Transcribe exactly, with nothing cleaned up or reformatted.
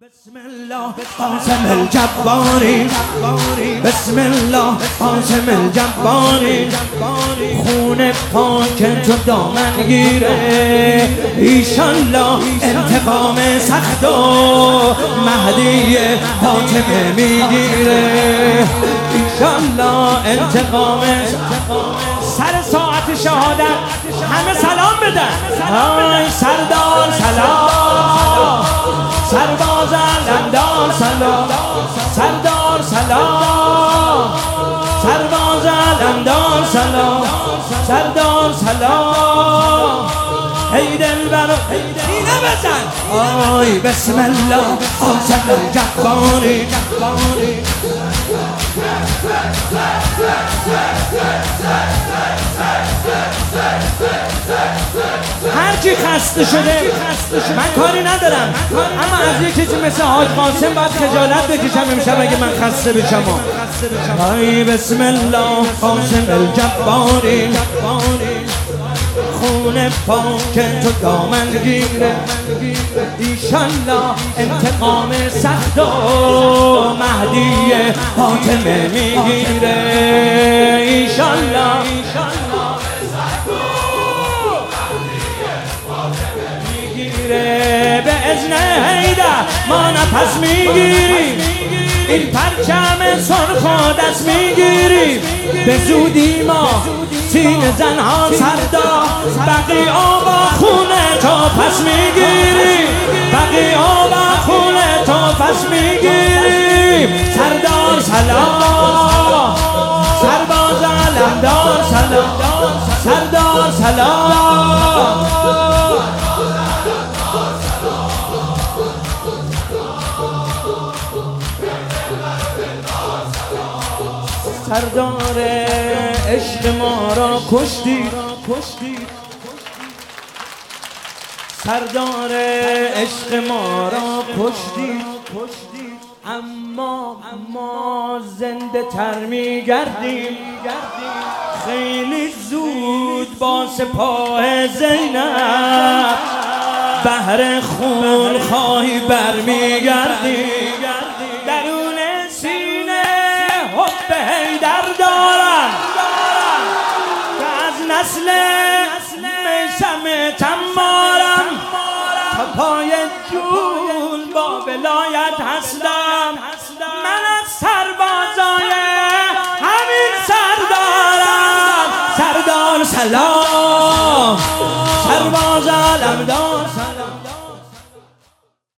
بسم الله قاسم الجباری، بسم الله قاسم الجباری، خون پاک تو دامن گیره، ایشالله انتقام سخت و مهدی فاطمه میگیره، ایشالله انتقام سر ساعت شهادت همه سلام بدن. آی سردار سلام، سرباز علمدار سلام، سردار سلام، سرباز علمدار سلام، سردار سلام، ای دلبر اینه بزن. آی بسم الله قاسم الجباری، هر کی خسته شده من کاری ندارم، اما از یک کسی مثل حاج قاسم باید خجالت بکشم امشب اگه من خسته بشم. آی بسم الله قاسم الجباری، خون پاک تو دامن گیره، ایشالله انتقام سخت و مهدی فاطمه میگیره، ایشالله میگیره، به اذن حیدر ما نفس میگیریم، این پرچم سرخ و دست میگیریم، به زودی ما سین زنها سردار، بقی آبا خونه تو پس میگیریم، بقی آبا خونه تو پس میگیریم، سردار سلام، سرباز علمدار سلام، سردار سلام، سردار عشق ما را کشتی، سردار عشق ما را کشتی، اما ما زنده تر میگردیم، خیلی زود با سپاه زینب بهر خون خواهی برمیگردیم، درون سینه حب حیدر دارم که از نسل میثم تمارم، تا پای جون با ولایت هستم،